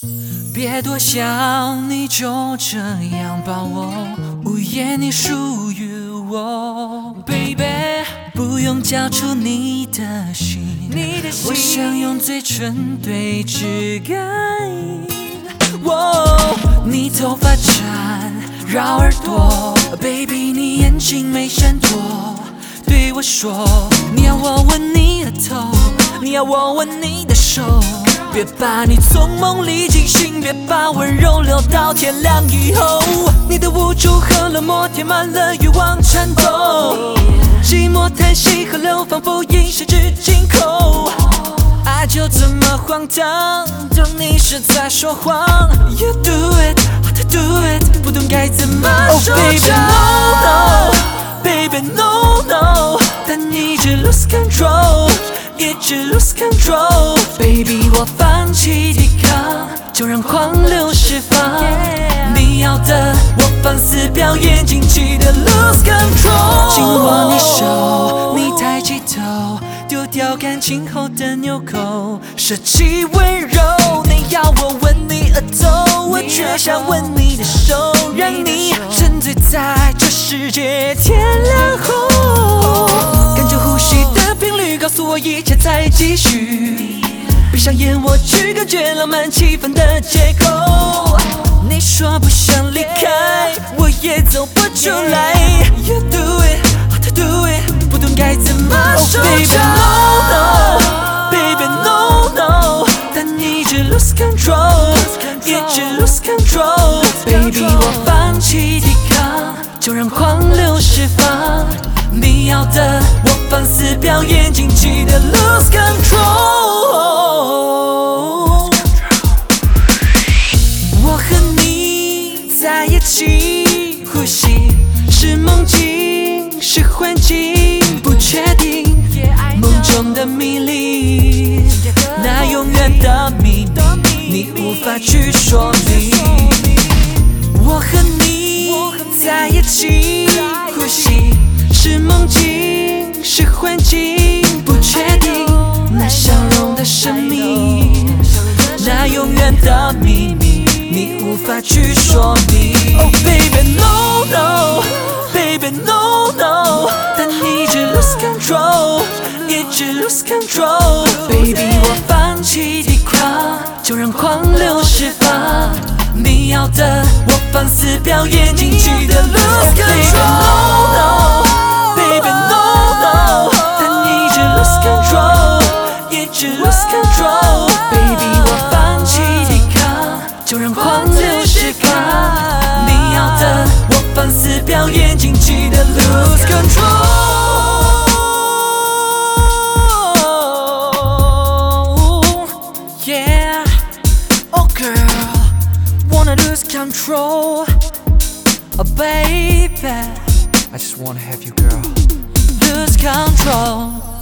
别多想，你就这样把我，午夜你属于我 ，baby， 不用交出你的心，我想用嘴唇对指感。你头发缠绕耳朵 ，baby， 你眼睛没闪躲，对我说，你要我吻你的头，你要我吻你的手。别把你从梦里惊醒，别把温柔留到天亮以后。你的无助和冷漠填满了欲望颤抖，寂寞叹息河流仿佛已失之进口。爱就这么荒唐，当你是在说谎。You do it, how to do it， 不懂该怎么收场。Baby no no， 但你一直 lose control， 一直 lose control。Baby 我放弃抵抗，就让狂流释放。你要的我放肆表演，尽情的 lose control。紧握你手，你抬起头，丢掉感情后的纽扣，舍弃温柔。你要我吻你额头，我却想吻你的手，让你沉醉在这世界天亮后。感觉呼吸的频率告诉我一切在继续，闭上眼我去感觉浪漫气氛的借口。你说不想离开，我也走不出来。You do it, how to do it， 不懂该怎么收场。Baby no no， 但你一直 lose control， 一直 lose control。Baby 我放弃抵抗，就让狂流释放。你要的我放肆表演，尽情的 lose control。我和你在一起，呼吸是梦境，是幻境，不确定。梦中的迷离，那永远的秘密，你无法去说明。我和你在一起，呼吸是梦境，是幻境，不确定。那笑容的神秘，那永远的秘密，你无法去说明。Oh baby no no， baby no no， 但你一直 lose control， 一直 lose control。Baby 我放弃抵抗，就让狂流释放。你要的我放肆表演，尽情的 lose control。Baby no no， 但你一直 lose control， 一直 lose control。Baby 我放弃抵抗，就让狂流释放。你要的我放肆表演，尽情的 lose control。Yeah, oh girl, wanna lose control, oh baby, I just wanna have you, girl. Lose control.